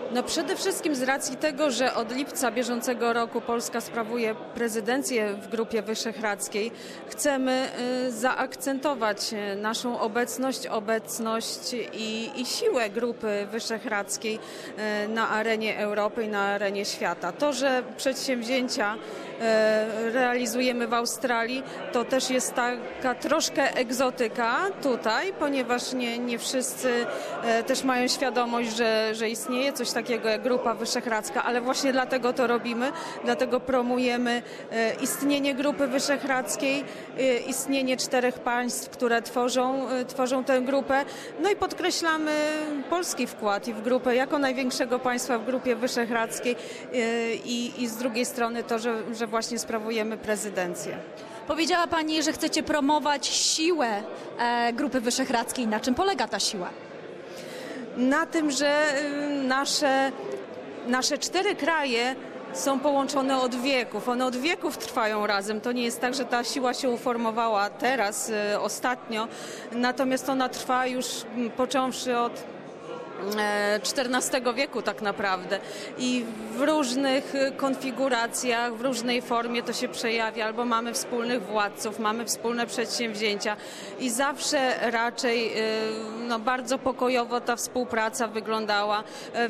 No przede wszystkim z racji tego, że od lipca bieżącego roku Polska sprawuje prezydencję w Grupie Wyszehradzkiej, chcemy zaakcentować naszą obecność i siłę Grupy Wyszehradzkiej na arenie Europy i na arenie świata. To, że przedsięwzięcia realizujemy w Australii, to też jest taka troszkę egzotyka tutaj, ponieważ nie wszyscy też mają świadomość, że istnieje coś takiego jak Grupa Wyszehradzka, ale właśnie dlatego to robimy, dlatego promujemy istnienie Grupy Wyszehradzkiej, istnienie 4 państw, które tworzą tę grupę, no i podkreślamy polski wkład i w grupę jako największego państwa w Grupie Wyszehradzkiej i z drugiej strony to, że właśnie sprawujemy prezydencję. Powiedziała Pani, że chcecie promować siłę Grupy Wyszehradzkiej. Na czym polega ta siła? Na tym, że nasze 4 kraje są połączone od wieków. One od wieków trwają razem. To nie jest tak, że ta siła się uformowała teraz, ostatnio. Natomiast ona trwa już począwszy od XIV wieku tak naprawdę i w różnych konfiguracjach, w różnej formie to się przejawia, albo mamy wspólnych władców, mamy wspólne przedsięwzięcia i zawsze raczej bardzo pokojowo ta współpraca wyglądała.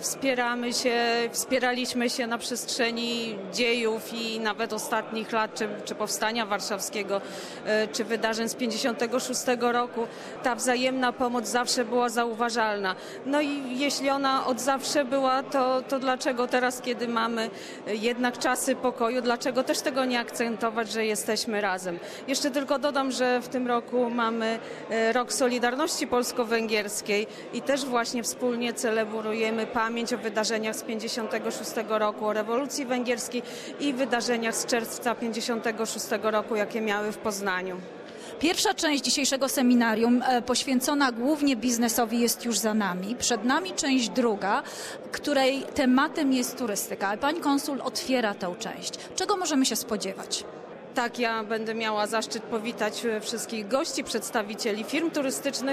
Wspieraliśmy się na przestrzeni dziejów i nawet ostatnich lat, czy Powstania Warszawskiego, czy wydarzeń z 1956 roku. Ta wzajemna pomoc zawsze była zauważalna. No i jeśli ona od zawsze była, to dlaczego teraz, kiedy mamy jednak czasy pokoju, dlaczego też tego nie akcentować, że jesteśmy razem? Jeszcze tylko dodam, że w tym roku mamy Rok Solidarności Polsko-Węgierskiej i też właśnie wspólnie celebrujemy pamięć o wydarzeniach z 1956 roku, o rewolucji węgierskiej i wydarzeniach z czerwca 1956 roku, jakie miały w Poznaniu. Pierwsza część dzisiejszego seminarium poświęcona głównie biznesowi jest już za nami. Przed nami część druga, której tematem jest turystyka. Pani konsul otwiera tę część. Czego możemy się spodziewać? Tak, ja będę miała zaszczyt powitać wszystkich gości, przedstawicieli firm turystycznych,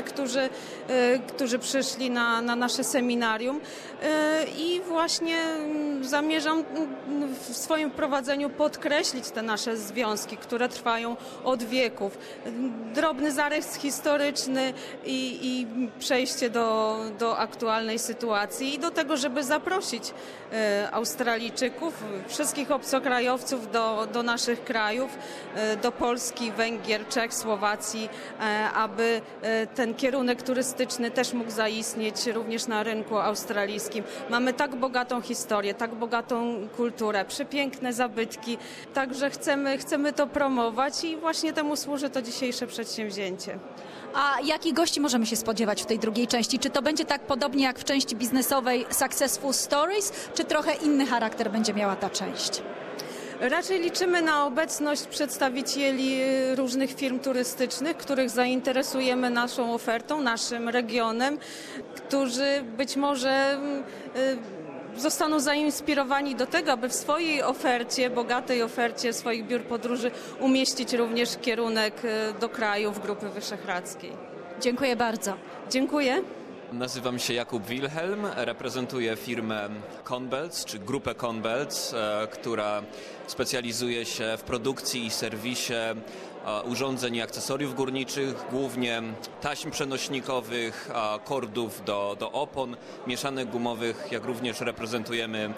którzy przyszli na nasze seminarium i właśnie zamierzam w swoim wprowadzeniu podkreślić te nasze związki, które trwają od wieków. Drobny zarys historyczny i przejście do aktualnej sytuacji i do tego, żeby zaprosić Australijczyków, wszystkich obcokrajowców do naszych krajów, do Polski, Węgier, Czech, Słowacji, aby ten kierunek turystyczny też mógł zaistnieć również na rynku australijskim. Mamy tak bogatą historię, tak bogatą kulturę, przepiękne zabytki, także chcemy to promować i właśnie temu służy to dzisiejsze przedsięwzięcie. A jakich gości możemy się spodziewać w tej drugiej części? Czy to będzie tak podobnie jak w części biznesowej Successful Stories, czy trochę inny charakter będzie miała ta część? Raczej liczymy na obecność przedstawicieli różnych firm turystycznych, których zainteresujemy naszą ofertą, naszym regionem, którzy być może zostaną zainspirowani do tego, aby w swojej ofercie, bogatej ofercie swoich biur podróży umieścić również kierunek do krajów Grupy Wyszehradzkiej. Dziękuję bardzo. Dziękuję. Nazywam się Jakub Wilhelm, reprezentuję firmę Conbelts, czy grupę Conbelts, która specjalizuje się w produkcji i serwisie urządzeń i akcesoriów górniczych, głównie taśm przenośnikowych, kordów do opon, mieszanek gumowych, jak również reprezentujemy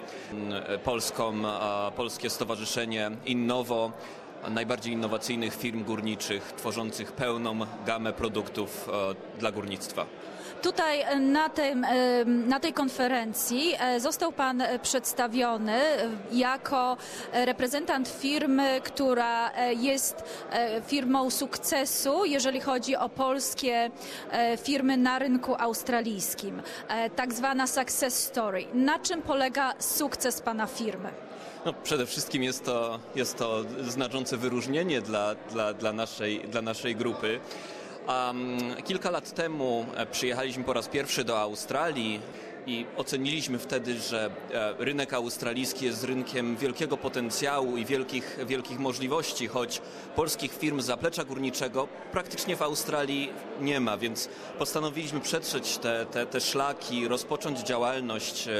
Polskie Stowarzyszenie Innowo, najbardziej innowacyjnych firm górniczych, tworzących pełną gamę produktów dla górnictwa. Tutaj na tej konferencji został Pan przedstawiony jako reprezentant firmy, która jest firmą sukcesu, jeżeli chodzi o polskie firmy na rynku australijskim. Tak zwana success story. Na czym polega sukces Pana firmy? No, przede wszystkim jest to znaczące wyróżnienie dla naszej grupy. Kilka lat temu przyjechaliśmy po raz pierwszy do Australii i oceniliśmy wtedy, że rynek australijski jest rynkiem wielkiego potencjału i wielkich możliwości, choć polskich firm z zaplecza górniczego praktycznie w Australii nie ma, więc postanowiliśmy przetrzeć te szlaki, rozpocząć działalność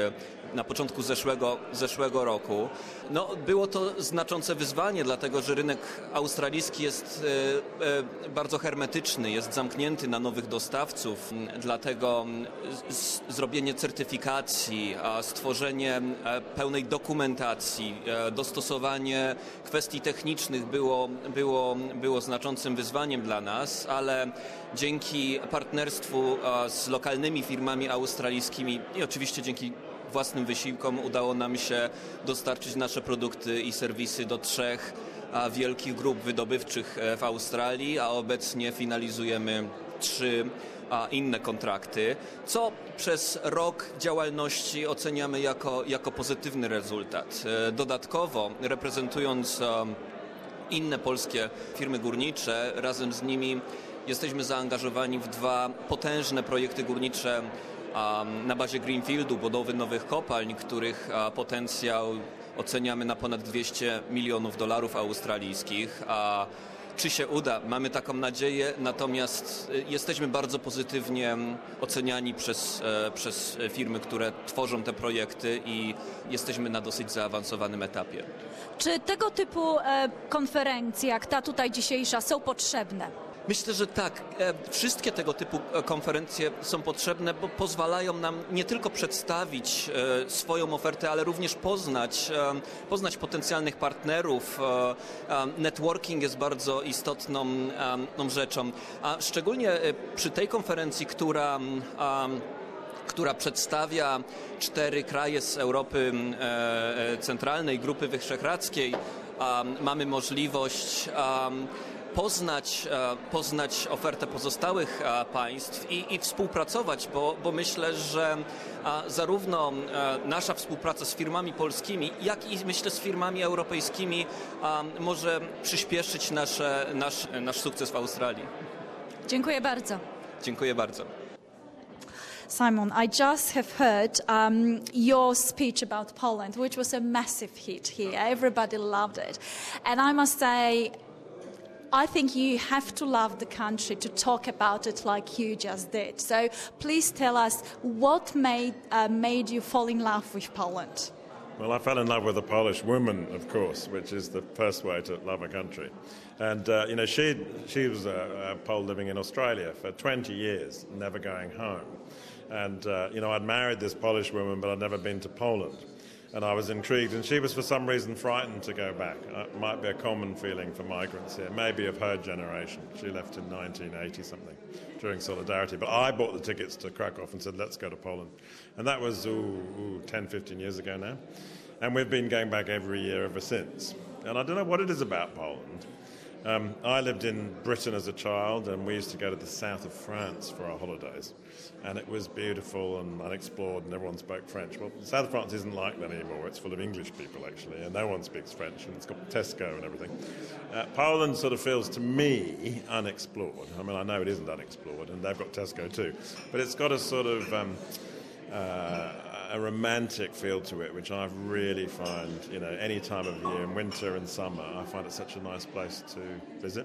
na początku zeszłego roku. No, było to znaczące wyzwanie, dlatego że rynek australijski jest bardzo hermetyczny, jest zamknięty na nowych dostawców, dlatego zrobienie certyfikacji, stworzenie pełnej dokumentacji, dostosowanie kwestii technicznych było znaczącym wyzwaniem dla nas, ale dzięki partnerstwu z lokalnymi firmami australijskimi i oczywiście dzięki własnym wysiłkom udało nam się dostarczyć nasze produkty i serwisy do 3 wielkich grup wydobywczych w Australii, a obecnie finalizujemy 3 inne kontrakty, co przez rok działalności oceniamy jako pozytywny rezultat. Dodatkowo, reprezentując inne polskie firmy górnicze, razem z nimi jesteśmy zaangażowani w 2 potężne projekty górnicze na bazie Greenfieldu, budowy nowych kopalń, których potencjał oceniamy na ponad $200 milionów australijskich. Czy się uda? Mamy taką nadzieję, natomiast jesteśmy bardzo pozytywnie oceniani przez firmy, które tworzą te projekty i jesteśmy na dosyć zaawansowanym etapie. Czy tego typu konferencje, jak ta tutaj dzisiejsza, są potrzebne? Myślę, że tak. Wszystkie tego typu konferencje są potrzebne, bo pozwalają nam nie tylko przedstawić swoją ofertę, ale również poznać potencjalnych partnerów. Networking jest bardzo istotną rzeczą. A szczególnie przy tej konferencji, która przedstawia 4 kraje z Europy Centralnej, Grupy Wyszehradzkiej, mamy możliwość poznać ofertę pozostałych państw i współpracować, bo myślę, że zarówno nasza współpraca z firmami polskimi, jak i myślę z firmami europejskimi może przyspieszyć nasz sukces w Australii. Dziękuję bardzo. Dziękuję bardzo. Simon, I just have heard your speech about Poland, which was a massive hit here. Everybody loved it. And I must say, I think you have to love the country to talk about it like you just did. So please tell us what made you fall in love with Poland. Well, I fell in love with a Polish woman, of course, which is the first way to love a country. And, she was a Pole living in Australia for 20 years, never going home. And, I'd married this Polish woman, but I'd never been to Poland. And I was intrigued, and she was for some reason frightened to go back. It might be a common feeling for migrants here, maybe of her generation. She left in 1980-something during Solidarity. But I bought the tickets to Krakow and said, let's go to Poland. And that was 10, 15 years ago now. And we've been going back every year ever since. And I don't know what it is about Poland. I lived in Britain as a child, and we used to go to the south of France for our holidays. And it was beautiful and unexplored, and everyone spoke French. Well, the south of France isn't like that anymore. It's full of English people, actually, and no one speaks French, and it's got Tesco and everything. Poland sort of feels, to me, unexplored. I mean, I know it isn't unexplored, and they've got Tesco too. But it's got a sort of a romantic feel to it, which I really find, any time of year, in winter and summer, I find it such a nice place to visit.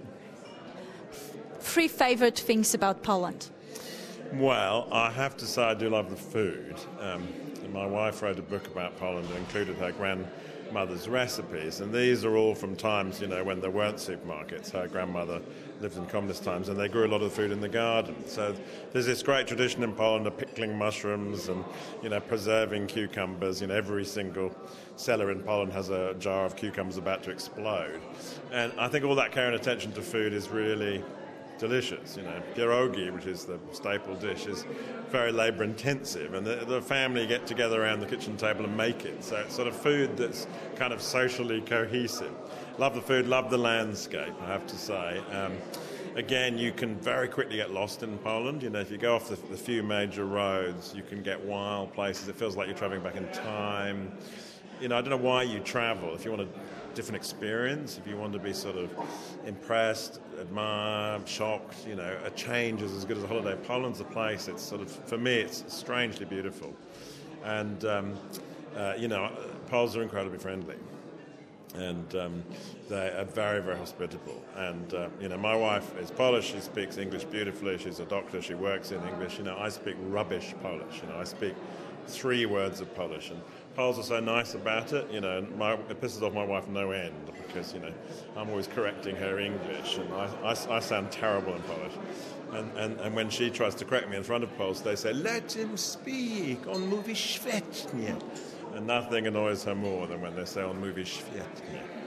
3 favorite things about Poland. Well, I have to say I do love the food. My wife wrote a book about Poland and included her grandmother's recipes, and these are all from times, when there weren't supermarkets. Her grandmother lived in communist times, and they grew a lot of food in the garden. So there's this great tradition in Poland of pickling mushrooms and, preserving cucumbers. Every single cellar in Poland has a jar of cucumbers about to explode. And I think all that care and attention to food is really delicious. Pierogi, which is the staple dish, is very labour intensive, and the family get together around the kitchen table and make it. So it's sort of food that's kind of socially cohesive. Love the food, love the landscape, I have to say. Again, you can very quickly get lost in Poland. If you go off the few major roads, you can get wild places. It feels like you're travelling back in time. I don't know why you travel. If you want a different experience, if you want to be sort of impressed, admire, shocked, a change is as good as a holiday. Poland's a place, it's sort of, for me, it's strangely beautiful. And, Poles are incredibly friendly. And they are very, very hospitable. And, my wife is Polish. She speaks English beautifully. She's a doctor. She works in English. I speak rubbish Polish. I speak 3 words of Polish. And Poles are so nice about it, you know, and it pisses off my wife no end because, you know, I'm always correcting her English and I sound terrible in Polish. And when she tries to correct me in front of Poles, they say, let him speak, on mówi świetnie. And nothing annoys her more than when they say on mówi świetnie.